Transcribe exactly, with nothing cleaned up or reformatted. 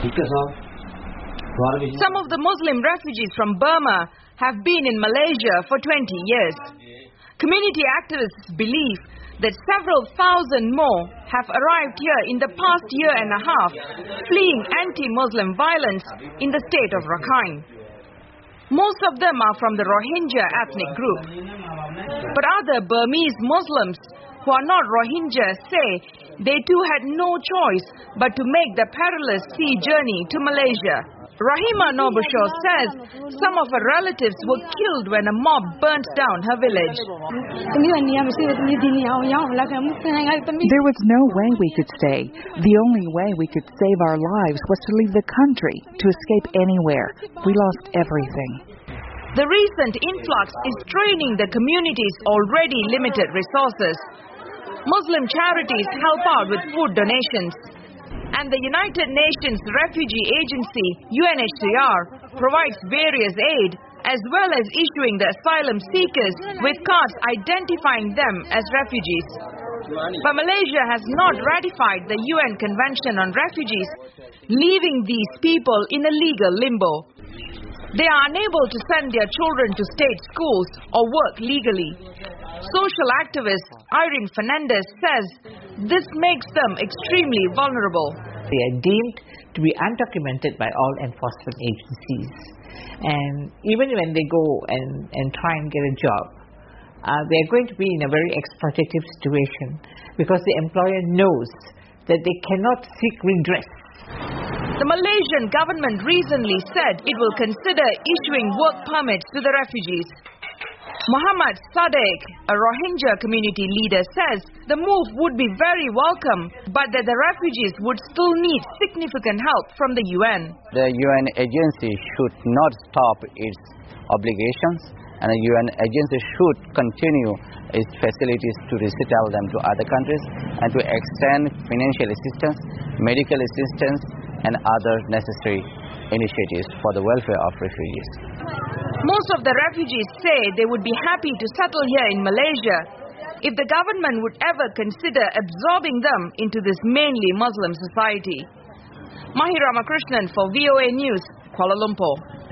Some of the Muslim refugees from Burma have been in Malaysia for twenty years. Community activists believe that several thousand more have arrived here in the past year and a half, fleeing anti-Muslim violence in the state of Rakhine. Most of them are from the Rohingya ethnic group. But other Burmese Muslims who are not Rohingya say they too had no choice but to make the perilous sea journey to Malaysia. Rahima Nobusho says some of her relatives were killed when a mob burnt down her village. There was no way we could stay. The only way we could save our lives was to leave the country, to escape anywhere. We lost everything. The recent influx is straining the community's already limited resources. Muslim charities help out with food donations. And the United Nations Refugee Agency, U N H C R, provides various aid as well as issuing the asylum seekers with cards identifying them as refugees. But Malaysia has not ratified the U N Convention on Refugees, leaving these people in a legal limbo. They are unable to send their children to state schools or work legally. Social activist Irene Fernandez says this makes them extremely vulnerable. They are deemed to be undocumented by all enforcement agencies. And even when they go and, and try and get a job, uh, they are going to be in a very exploitative situation because the employer knows that they cannot seek redress. The Malaysian government recently said it will consider issuing work permits to the refugees. Muhammad Sadiq, a Rohingya community leader, says the move would be very welcome, but that the refugees would still need significant help from the U N. The U N agency should not stop its obligations, and the U N agency should continue its facilities to resettle them to other countries and to extend financial assistance, medical assistance, and other necessary initiatives for the welfare of refugees. Most of the refugees say they would be happy to settle here in Malaysia if the government would ever consider absorbing them into this mainly Muslim society. Mahi Ramakrishnan for V O A News, Kuala Lumpur.